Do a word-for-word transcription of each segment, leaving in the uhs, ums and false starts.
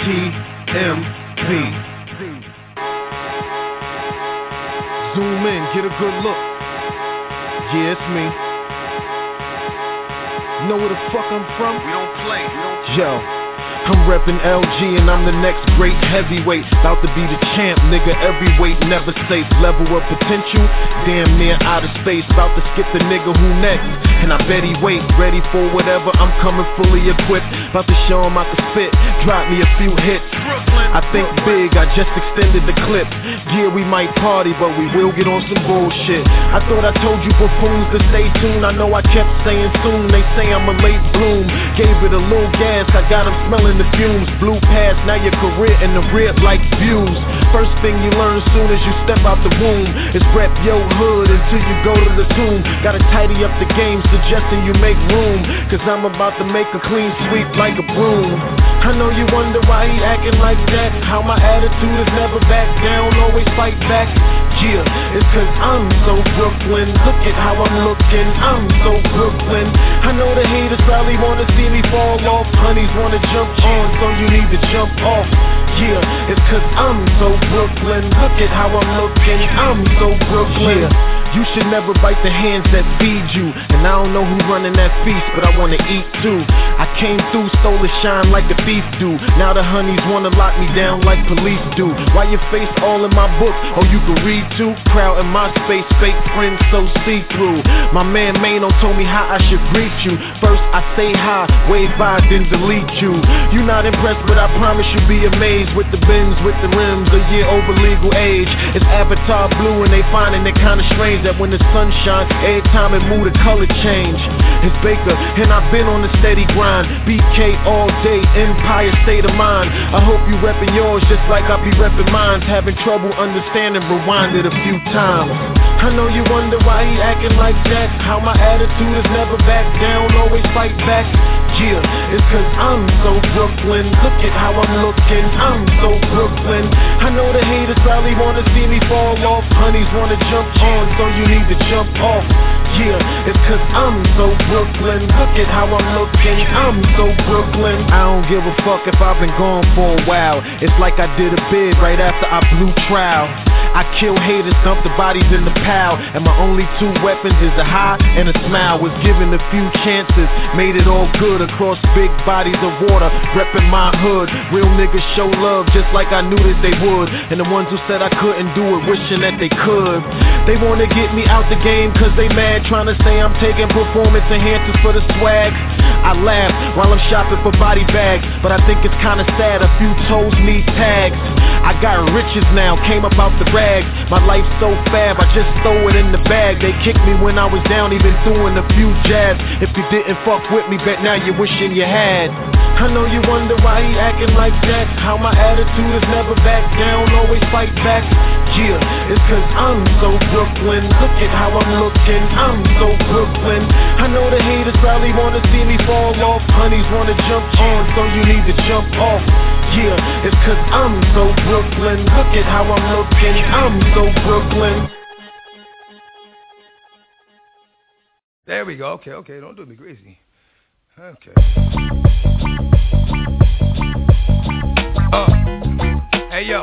M P. Zoom in, get a good look. Yeah, it's me. Know where the fuck I'm from? We don't play, we don't play. Yo, I'm reppin' L G and I'm the next great heavyweight. About to be the champ, nigga, every weight never safe. Level of potential, damn near outer space. About to skip the nigga who next, and I bet he wait. Ready for whatever, I'm coming fully equipped. About to show him I can spit, drop me a few hits. I think big, I just extended the clip. Yeah, we might party, but we will get on some bullshit. I thought I told you buffoons to stay tuned. I know I kept saying soon, they say I'm a late bloom. Gave it a little gas, I got them smelling the fumes. Blew past, now your career in the rib like views. First thing you learn soon as you step out the womb is rep your hood until you go to the tomb. Gotta tidy up the game, suggesting you make room, cause I'm about to make a clean sweep like a broom. I know you wonder why he acting like that. How my attitude is never back down, always fight back. Yeah, it's cause I'm so Brooklyn. Look at how I'm looking, I'm so Brooklyn. I know the haters probably wanna see me fall off. Honeys wanna jump on, so you need to jump off. Yeah, it's cause I'm so Brooklyn. Look at how I'm looking, I'm so Brooklyn. Yeah. You should never bite the hands that feed you. And I don't know who running that feast, but I wanna eat too. I came through, stole the shine like the thief do. Now the honeys wanna lock me down like police do. Why your face all in my book? Oh, you can read too? Crowd in my space, fake friends so see-through. My man Mano told me how I should greet you. First I say hi, wave by, then delete you. You not impressed, but I promise you'll be amazed. With the bins, with the rims, a year over legal age. It's Avatar blue and they finding it kinda strange that when the sun shines, every time it move the color change. It's Baker, and I've been on the steady grind. B K all day, Empire state of mind. I hope you reppin' yours just like I be reppin' mine. Having trouble understanding, rewind it a few times. I know you wonder why he acting like that. How my attitude is never back down, always fight back. Yeah, it's cause I'm so Brooklyn. Look at how I'm looking, I'm so Brooklyn. I know the haters probably wanna see me fall off. Honeys wanna jump on, so you need to jump off. Yeah, it's cause I'm so Brooklyn. Look at how I'm looking, I'm so Brooklyn. I don't give a fuck if I've been gone for a while. It's like I did a bid right after I blew trial. I kill haters, dump the bodies in the pile, and my only two weapons is a high and a smile. Was given a few chances, made it all good across big bodies of water, reppin' my hood. Real niggas show love just like I knew that they would. And the ones who said I couldn't do it, wishing that they could. They wanna get me out the game cause they mad, trying to say I'm taking performance enhancers for the swag. I laugh while I'm shopping for body bags, but I think it's kinda sad a few toes need tags. I got riches now, came up out the rags. My life's so fab, I just throw it in the bag. They kicked me when I was down, even doing a few jabs. If you didn't fuck with me, bet now you're wishing you had. I know you wonder why he acting like that. How my attitude is never back down, always fight back. Yeah, it's cause I'm so Brooklyn. Look at how I'm looking, I'm so Brooklyn. I know the haters probably wanna see me fall off. Honeys wanna jump on, so you need to jump off. Yeah, it's cause I'm so Brooklyn. Look at how I'm looking, I'm so Brooklyn. There we go, okay, okay, don't do me crazy. Okay. Uh, hey yo.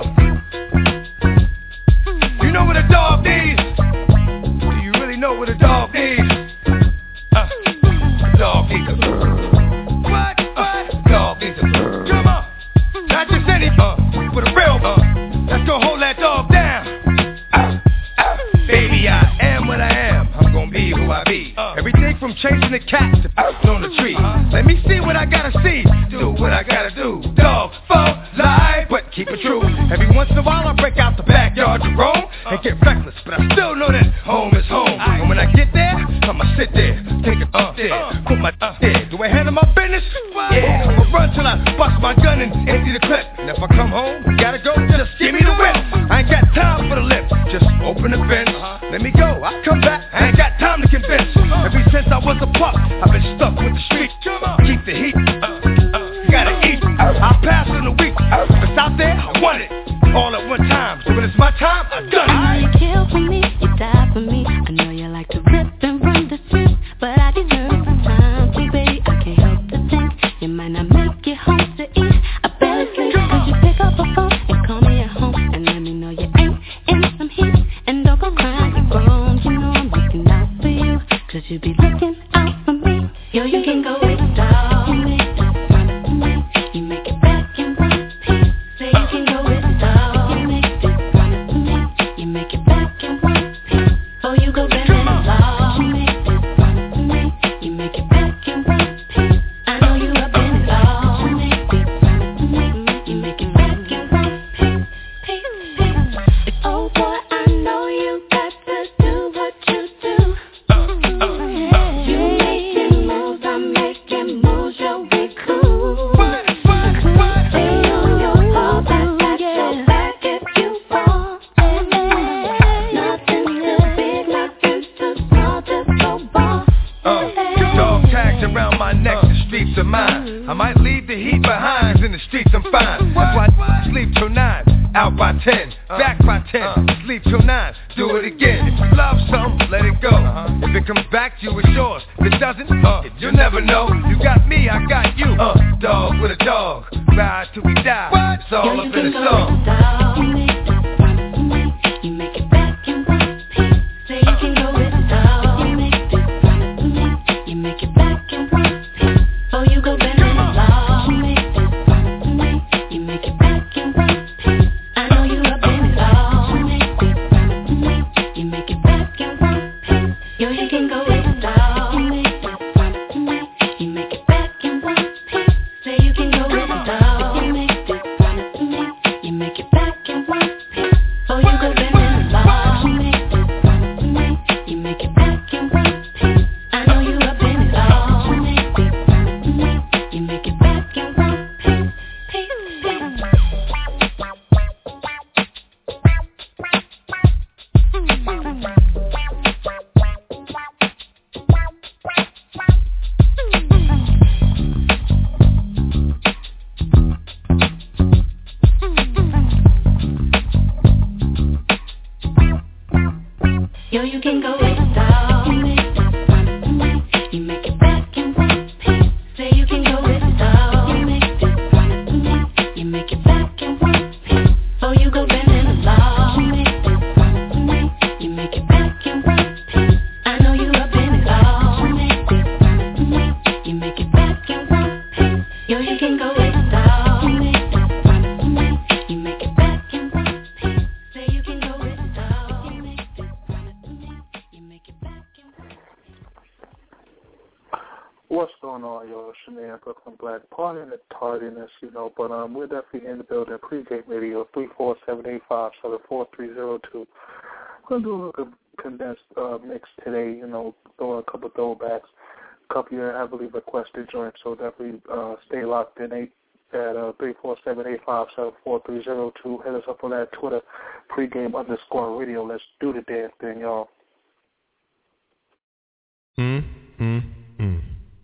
You know what a dog needs? Do you really know what a dog needs? Uh, a dog needs a What? Uh, dog needs a Come on. Not just any, uh, but a real, uh, that's gonna hold that dog down. Uh, uh, baby, I am what I am. I'm gonna be who I be. Uh, Everything from chasing the cat to uh, on the tree. Uh, Let me see what I gotta see. Do what I gotta do. Dog, fuck, lie, but keep it true. Every once in a while I break out the backyard to roam and get reckless, but I still know that home is home. And when I get there, I'ma sit there, take a up there, put my up there. Do I handle my business? Yeah, I'ma run till I bust my gun and empty the clip. And if I come home, gotta go, just give me the whip. I ain't got time for the lip, just open the fence. Let me go, I'll come back, I ain't got time to convince. Ever since I was a pup, I've been stuck with the streets. Keep the heat, uh, uh, gotta eat. I'll pass in a week, if it's out there, I want it. All at one time, so when it's my time, I done it. You kill for me, you die for me. I know you like to rip and run the streets, but I deserve some time too, baby. I can't help to think you might not make it home to eat. I barely sleep. I might leave the heat behind. In the streets I'm fine. That's why I sleep till nine. Out by ten, back by ten. Sleep till nine. Do it again. If you love something, let it go. If it comes back to you, it's yours. If it doesn't, uh, you'll never know. You got me, I got you. Uh, dog with a dog. Ride till we die. What? It's all up in the song. You make it back in one piece. Say you can go with the dog. You make this promise to me. You make it back in one piece. Oh, you go bend in the law. You make this promise to me. You make it back in one piece. I know you up in it all. You make this promise to me. You make it back in one piece. Yo, you can go with the dog. You make this promise to me. You make it back in one piece. Say you can go with the dog. You make this promise to me. You make it back in one piece. Oh, you go bend in the law. You make this promise to me. You make it back in one piece. I know you up in it all. You make this promise to me. You make it back in one piece. Piece, piece. Yo, you can go with the dog. You make this promise to me. You make it back in one piece. Say you can go with the dog. You make this promise to me. You make it back in one piece. Oh, you go bend in the law. You make this promise to me. You make it back in one piece. I know you up in it all. You make this promise to me. You make it back in one piece. Yo, you can go with the dog. You make this promise to me. You make it back in one piece. Say you can go with the dog. You make this promise to me. You make it back in one piece. What's going on, y'all? Shanae, Brooklyn Black. Pardon the tardiness, you know, but um, we're definitely in the building. Pregame radio, three four seven eight five seven four three zero two. We're going to do a little condensed uh, mix today, you know, throw a couple throwbacks, a couple of heavily requested joints, so definitely uh, stay locked in eight at uh, three four seven eight five seven four three zero two. Hit us up on that Twitter, pregame underscore radio. Let's do the damn thing, y'all. Hmm, hmm, hmm.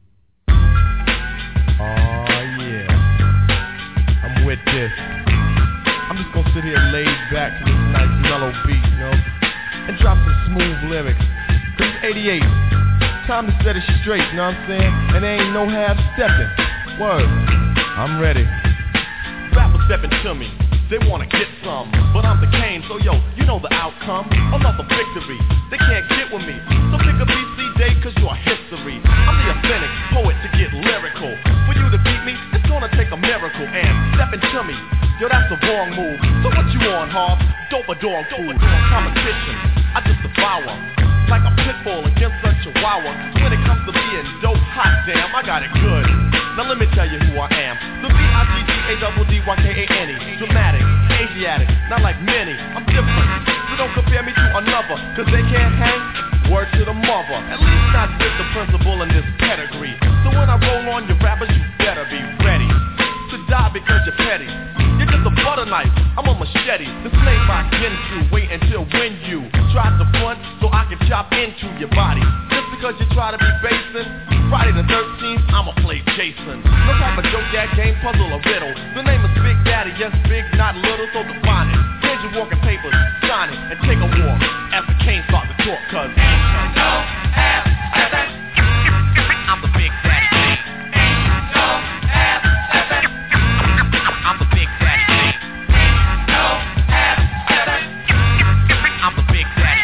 Oh, yeah. I'm with this. I'm just gonna sit here laid back to this nice mellow beat, you know, and drop some smooth lyrics. Cause it's eighty-eight. Time to set it straight, you know what I'm saying? And there ain't no half stepping. Word. I'm ready. Rappers stepping to me. They wanna get some, but I'm the Kane, so yo, you know the outcome. Another victory, they can't get with me. So pick a B C day, cause you're history. I'm the authentic poet to get lyrical. For you to beat me, it's gonna take a miracle. And stepping to me, yo, that's the wrong move. So what you on, Hob? Dope or dog food? Competition, I just devour. Like a pit bull against a chihuahua. When it comes to being dope, hot damn, I got it good. Now let me tell you who I am. The B I G G A D D Y K A N E. Dramatic, Asiatic, not like many. I'm different, so don't compare me to another. Cause they can't hang, word to the mother. At least not with the principle in this pedigree. So when I roll on your rappers, you better be ready to die because you're petty. You're just a butter knife, I'm a machete. The slave I Genju, wait until when you try to front so I can chop into your body. Just because you try to be basing, Friday the thirteenth, I'ma play Jason. No type of joke, that game, puzzle, or riddle. The name is Big Daddy, yes, big, not little, so define it. Here's your walking papers, sign it, and take a walk as the cane starts to talk, cause ain't no half stepping. I'm the Big Daddy. Ain't no half stepping. I'm the Big Daddy. Ain't no half stepping. I'm the Big Daddy.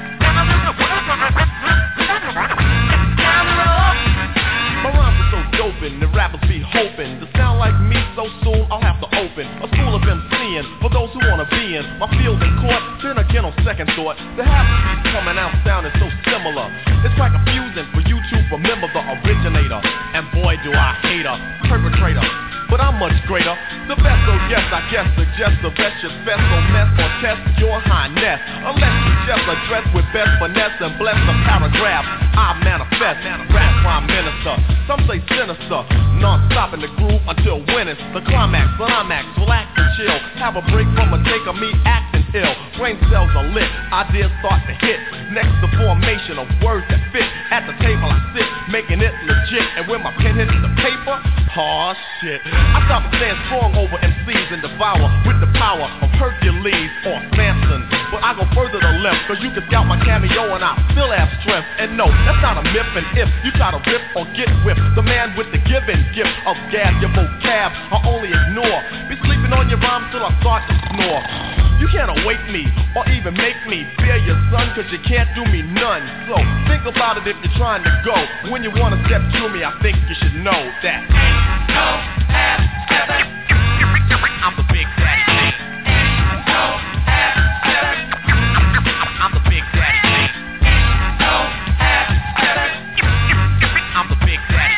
My rhymes are so doping, the rappers be hoping to sound like me so soon I'll have to open a school of MCing for those who wanna be in my field in court. Then again on second thought, the half of these coming out sounding so similar. It's quite confusing for you to remember the originator. And boy do I hate a perpetrator, but I'm much greater. The best, so yes, I guess suggest the best should fest or mess or test your highness. Unless you just address with best finesse and bless the paragraph I manifest. Rap prime minister, some say sinister. Non-stop in the groove until when it's the climax. Climax, relax and chill. Have a break from a take of me acting ill. Brain cells are lit, ideas start to hit. Next the formation of words that fit. At the table I sit, making it legit. And when my pen hits the paper, aw shit, I stop and stand strong over M Cs and devour with the power of Hercules or Samson. But I go further to left, cause you can scout my cameo and I still have strength. And no, that's not a myth, and if you try to rip or get whipped, the man with the given gift of gab, your vocab, I'll only ignore. Be sleeping on your rhymes till I start to snore. You can't awake me, or even make me fear your son, cause you can't do me none. So, think about it if you're trying to go. When you wanna step to me, I think you should know that ain't no half stepping. I'm the big daddy. Ain't no half stepping. I'm the big daddy. Ain't no half stepping. I'm the big daddy.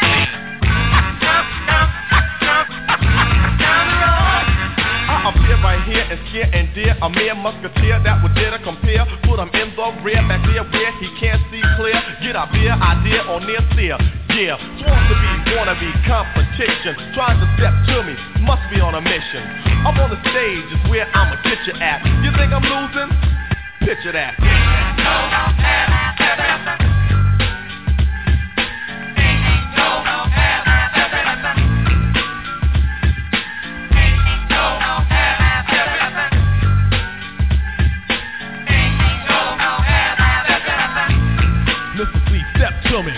I appear right here and scare and dare a mere musketeer that would dare to compare. Put him in the rear, back there where he can't see clear. Get a beer idea or near seer. Yeah, sworn to be, wanna be competition. Trying to step to me, must be on a mission. Up on the stage is where I'ma get you at. You think I'm losing? Picture that. Mister C, step to me.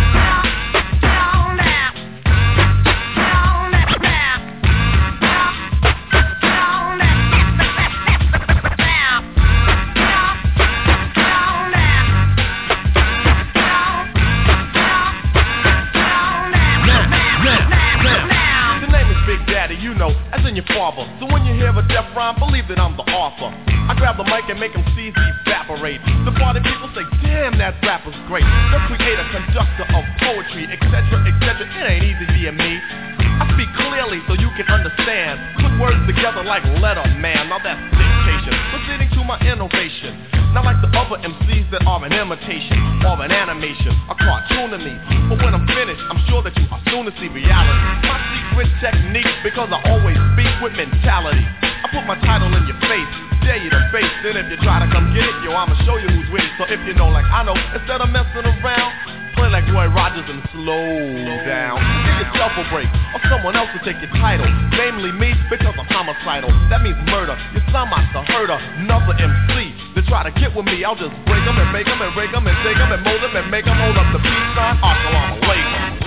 Your father. So when you hear a death rhyme, believe that I'm the author. I grab the mic and make them C's evaporate. The party people say, damn, that rapper's great. The creator, conductor of poetry, et cetera, et cetera. It ain't easy being me. I speak clearly so you can understand. Put words together like letter man. Now that's dictation, proceeding to my innovation. Not like the other M Cs that are an imitation or an animation, a cartoon to me. But when I'm finished, I'm sure that you are soon to see reality. My secret technique, because I always speak with mentality. I put my title in your face, dare you to face it. If you try to come get it, yo, I'ma show you who's with it. So if you know like I know, instead of messing around, play like Roy Rogers and slow down. Give yourself a break, or someone else will take your title. Namely me, because I'm homicidal. That means murder. You sound like the herder, another M C. They try to get with me, I'll just break them and make them and break them and take them and mold them and make them hold up the peace sign. Assalamu alaikum.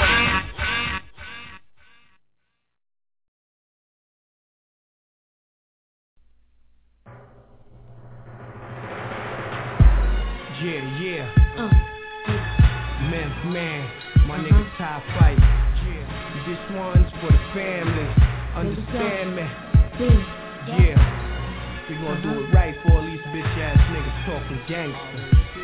Yeah, yeah. Uh. Man for man, my uh-huh. nigga Ty Fight. Yeah. This one's for the family. Understand me? Yeah. We gon' uh-huh. do it right for all these bitch ass niggas talking gangster.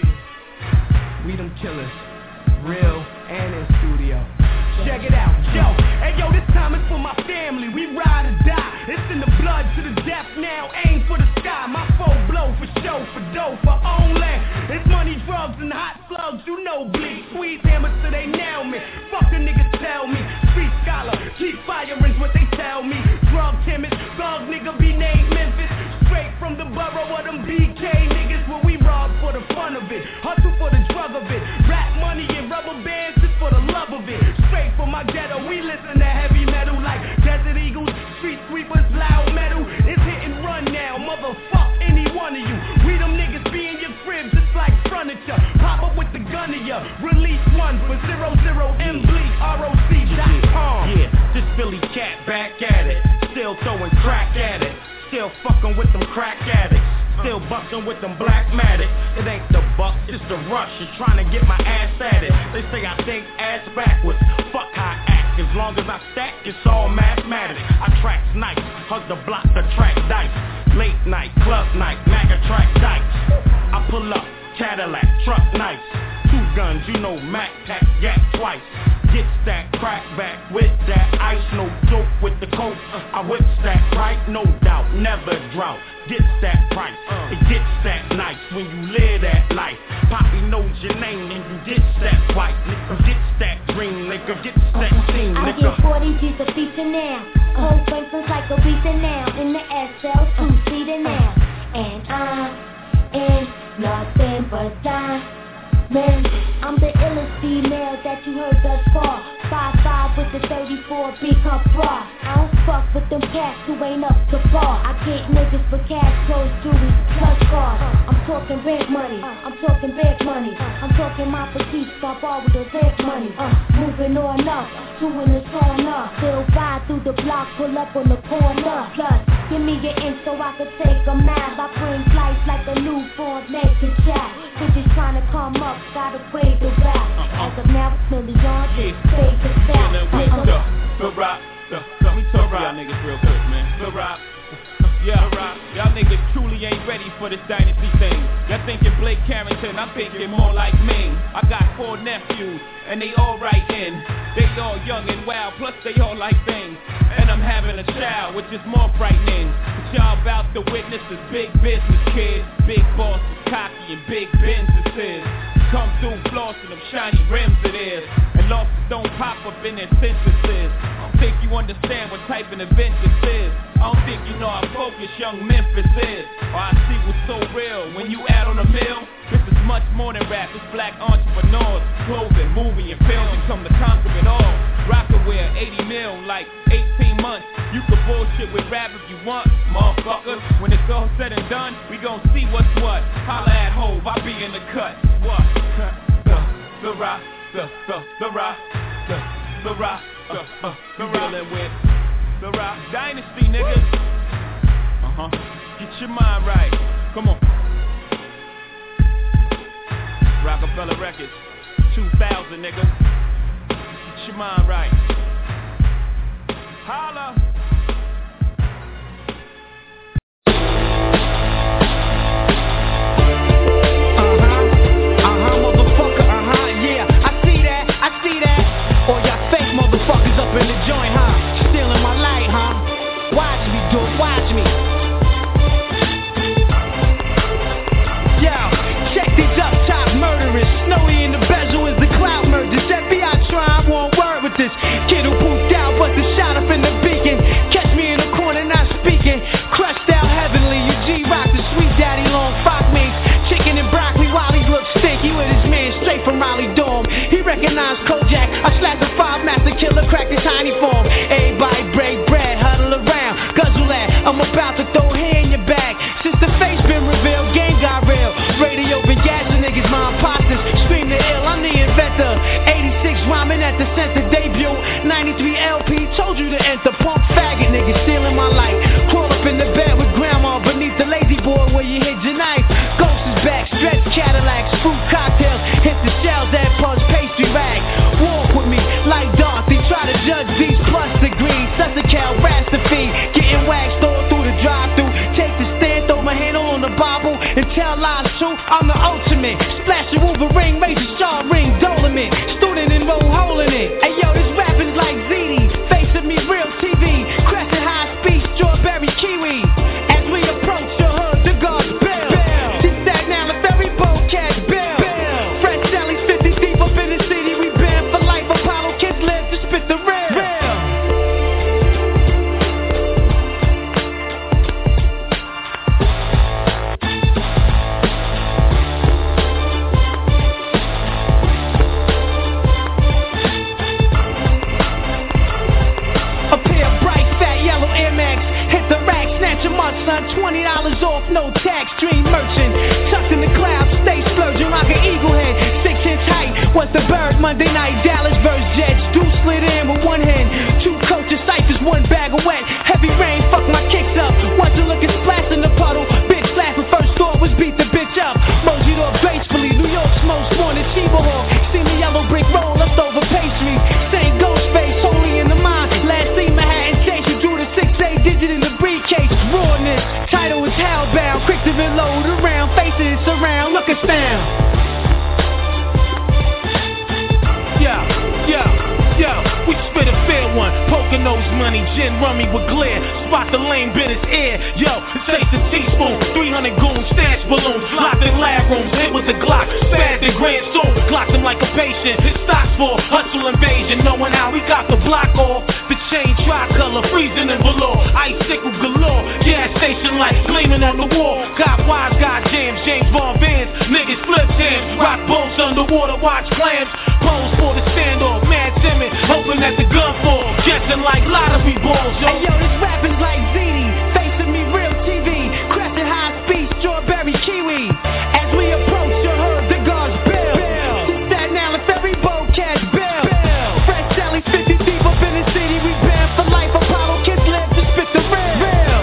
We them killers, real and in studio. Check it out, yo. Hey yo, this time is for my family. We ride or die. It's in the blood to the death now. Aim for the sky. My foe blow for show, for dough, for only. It's money, drugs, and hot slugs. You know bleed. Squeeze hammers till they nail me. Fuck the niggas tell me. Street scholar, keep firing's what they tell me. Drug timid, thug nigga be named Memphis. Straight from the borough of them B K niggas. Where we rob for the fun of it. Hustle for the drug of it. Rap money and rubber bands just for the love of it. Straight from my ghetto, we listen to heavy metal like Desert Eagles, Street Sweepers, loud metal. It's hit and run now, motherfuck any one of you. We them niggas be in your crib just like furniture. Pop up with the gun of ya. Release one for zero zero M Bleak R O C dot com. Yeah, this Philly cat back at it. Still throwing crack at it. Still fucking with them crack addicts. Still bustin' with them black matic. It ain't the buck, it's the rush. You're trying to get my ass at it. They say I think ass backwards. Fuck how I act. As long as I stack, it's all mathematics. I track snipes, hug the block, the track dice. Late night, club night, maga track dice. I pull up, Cadillac, truck nice. Two guns, you know Mac pack, yak twice. Get that crack back with that ice. No joke with the coke. I whip that right, no doubt, never drought. Gets that price, it gets that nice when you live that life. Poppy knows your name and you get that white. Nigga gets that green, nigga gets that scene, nigga. I get forty G's a feature now. Cold Franklin's like a beater now. In the S L two-seater now. And I'm in nothing but diamonds. I'm the illest female that that you heard thus far. five five with the thirty-four, become bra. I don't fuck with them cats who ain't up to par. I get niggas for cash, clothes, jewelry, plus cars. I'm talking rent money, I'm talking big money. I'm talking my petite, stop all with the rent money. Uh, moving on up, doing the song up. Still ride through the block, pull up on the corner. Plus, give me your inch so I can take a map. I bring flights like a newborn naked chat. Bitches trying to come up, gotta wait the rap. As of now, it's millions, it's fake to stop. The, the rock, the, the, let me talk to y'all niggas real quick, man. The rock, yeah, the rock. Y'all niggas truly ain't ready for this dynasty thing. Y'all thinking Blake Carrington, I'm thinking more like Ming. I got four nephews, and they all right in. They all young and wild, plus they all like things. And I'm having a child, which is more frightening. What y'all about to witness is big business, kids. Big bosses, cocky, and big businesses. Come through flossing them shiny rims it is. And losses don't pop up in their sentences. I don't think you understand what type of event this is. I don't think you know how focused young Memphis is. Or I see what's so real when you out on the mill. This is much more than rap, it's black entrepreneurs. Clothing, movie, and film become the conquer it all. Rockaware, eighty mil, like eighteen months. You can bullshit with rap if you want, motherfucker. When it's all said and done, we gon' see what's what. Holla at Hove, I'll be in the cut. What? The, the rock, the, the, the rock, the, the rock, the, uh, the rock. Dealing with the rock dynasty, niggas. Uh-huh. Get your mind right. Come on. Rockefeller Records, two thousand, nigga. Get your mind right. Holla. Motherfuckers up in the joint, huh? Stealing my light, huh? Watch me do it, watch me. Yo, check these up top murderers. Snowy in the bezel is the cloud murders. F B I trying one word with this kid who pooped out, but the shot up in the beacon. Catch me in the corner, not speaking. Crushed out heavenly, you G-Rock, the sweet daddy long fox mates. Chicken and broccoli while he looks stinky with his man straight from Raleigh Dorm. He recognized Kojak. I slapped the five master killer, cracked the tiny form. Everybody break bread, huddle around, guzzle that. I'm about to throw hair in your bag. Since the face been revealed, game got real. Radio been gassing niggas, my imposters. Scream the ill, I'm the inventor. eighty-six rhyming at the center debut. ninety-three L P, told you to enter. Punk faggot niggas stealing my life. Crawl up in the bed with grandma beneath the lazy boy where you hid your knife. Ghost is back, stretch Cadillacs, fruit cocktails. Hit the shells that punch pastry bag. Walk with me like Dorothy, try to judge these plus degrees. Such a cow, Rastafari, getting waxed all through the drive-thru. Take the stand, throw my handle on the Bible, and tell lies true. I'm the ultimate. Splash a Wolverine, major star ring, Dolomit. Student enroll, holding it. Hey yo, this rapping's like Z D. Face of me, real T V. Crescent high speed, strawberry kiwi. As we approach the hood, the guards bell. She's that now, the ferry boat catch bell. Fresh Sally's fifty deep up in the city. We been for life. Apollo kids live to spit the real. A pair of bright fat yellow Air Max. Hit the rack, snatch 'em up, son. Twenty dollars off, no tax. Dream merchant, tucked in the clouds, stay splurging like an eagle head. Six inch height, what's the bird? Monday night, Dallas versus Jets. Two slid in with one hand. Two coaches, ciphers, one bag of wet. Heavy rain, fuck my kicks up. Wasn't looking splash in the puddle. Bitch laughing, first thought was beat the bitch up. Moseyed off gracefully, New York's most wanted Chiba Hawk. See me yellow brick roll, leftover pastry. Same ghost face, holy in the mind. Last seen Manhattan chase, you drew the six eight digit in the briefcase. Rawness, title is hellbound. Quick to reload around, faces surround, look us down. Yo, yo, yo, we spit a fair one. Poker nose money, gin rummy with glare. Spot the lame bit his ear. Yo, taste the teaspoon. three hundred goons, stash balloons. Locked in lab rooms, it was a Glock. Spazzed in Grand Store, clocked him like a patient. His stocks for hustle invasion. Knowing how we got the block off. The chain tricolor, freezing in velour. Icicle galore. Gas station light gleaming on the wall. Got wise, got jams, James Bond Vans. Niggas flip jams. Rock boats underwater, watch clams. Pose for the stand. shooting at the gun for, guessing like lottery balls, yo. Hey yo, this rapping's like Z D, facing me real T V, crashing high speed, strawberry kiwi. As we approach, you heard the guards bill. Staten Island ferry boat catch bill. Fresh Sally fifty deep up in the city, we banned for life. Apollo kids live to spit the real. real.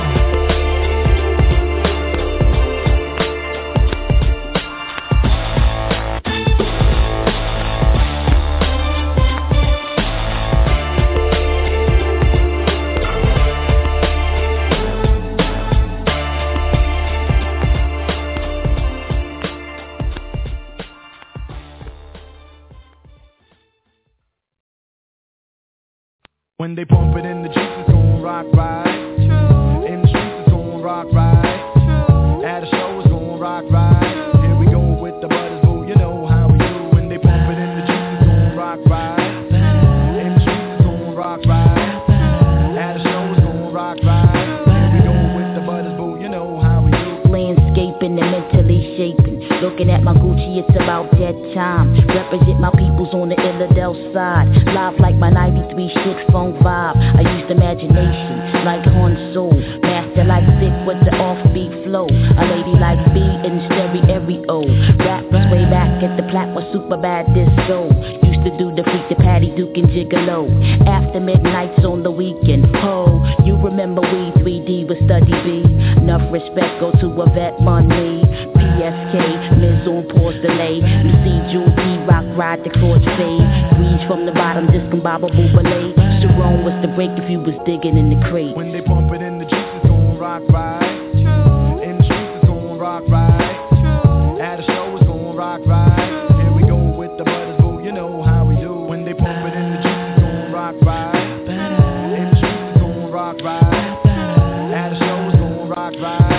When they pump it in the Jeep, it's gon' rock right. True. In the streets, it's gon' rock right. True. At a show, it's gon' rock right. Here we go with the butters, boo, you know how we do. When they pump it in the Jeep, it's gon' rock right. In the streets, it's gon' rock right. At a show, it's gon' rock right. Here we go with the butters, boo, you know how we do. Landscaping and mentally shaping. Looking at my Gucci, it's about that time. Represent my peoples on the Illidale side. Live like my ninety-three shit funk vibe. I used imagination like Horn Soul. Master like Vic with the offbeat flow. A lady like B in stereo. Rap was way back at the plat was super bad disco. Used to do the freak, the Patty Duke and Gigolo. After midnights on the weekend. Ho, you remember we three D with Study B. Enough respect go to a vet money. P S K, Miz on pause delay. You see Jewel P rock ride the cross fade. Weeds from the bottom, discombobable ballet. Sharon was the break if you was digging in the crate. When they pump it in the Jeep, it's gon' rock right. True. In the streets, it's gon' rock right. True. At a show, it's gon' rock right. Here we go with the butters, boo, you know how we do. When they pump it in the Jeep, it's gon' rock right. In the streets, it's gon' rock right. At a show, it's gon' rock right.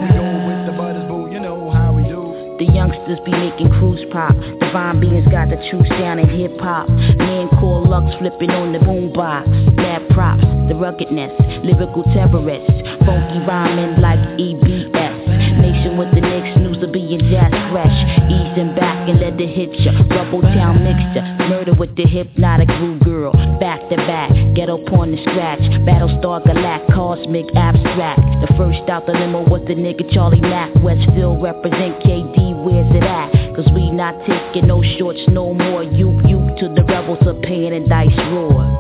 The youngsters be making cruise pop. Divine beings got the true sound in hip hop. Man called Lux flipping on the boombox. Mad props, the ruggedness, lyrical terrorists. Funky rhyming like E B S. Nation with the Knicks, news of being jazz fresh. Easing back and let it hit ya. Rubble town mixture, murder with the hypnotic groove girl. Back to back, ghetto porn and scratch. Battlestar Galact, cosmic abstract. The first out the limo was the nigga Charlie Mack. Westfield represent K D, where's it at? Cause we not taking no shorts no more. You, you to the rebels of pain and dice roar.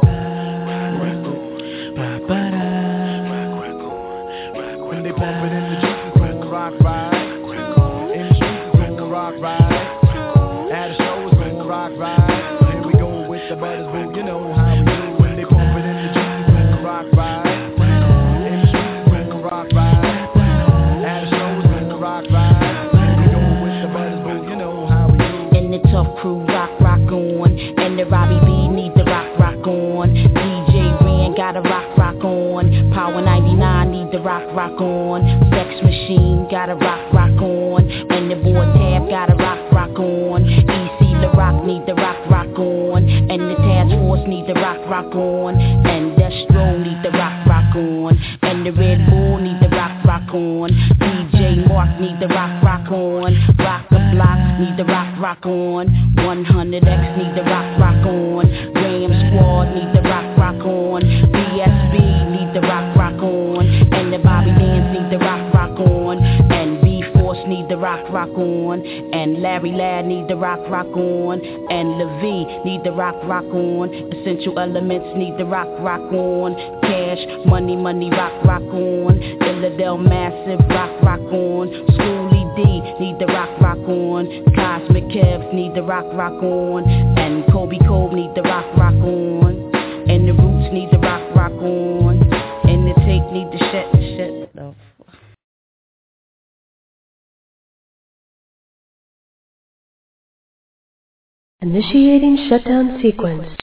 When they pump it in the Jeep, it's gon' rock right. In the streets, it's gon' rock right. At a show, it's gon' rock right. Here we go with the butters, boo, you know how we do. When they pump it in the Jeep, it's gon' rock right. In the streets, it's gon' rock right. At a show, it's gon' rock right. Here we go with the butters, boo, you know how we do. And the tough crew rock, rock on. And the Robbie B need the rock, rock on. D J Ren gotta rock, rock on. Power ninety-nine need the rock, rock on. Sex Machine gotta rock, rock on. And the boy Tab gotta rock, rock on. E C the Rock need the rock, rock on. And the Task Force need the rock, rock on. And Destro need the rock, rock on. And the Red Bull need the rock, rock on. D J Mark need the rock, rock on. Rock the Block need the rock, rock on. one hundred X need the rock, rock on. Ram Squad need the rock, rock on. B S B need the rock, rock on. And the Bobby Dance need the rock, rock on. And B-Force need the rock, rock on. And Larry Ladd need the rock, rock on. And LeVee need the rock, rock on. Essential Elements need the rock, rock on. Cash, money, money, rock, rock on. Illidale Massive, rock, rock on. Schoolie D need the rock, rock on. Cosmic Kevs need the rock, rock on. And Kobe Cole need the rock, rock on. And the Roots need the rock, rock on. And the Take need the shit, shit. No. Initiating shutdown sequence.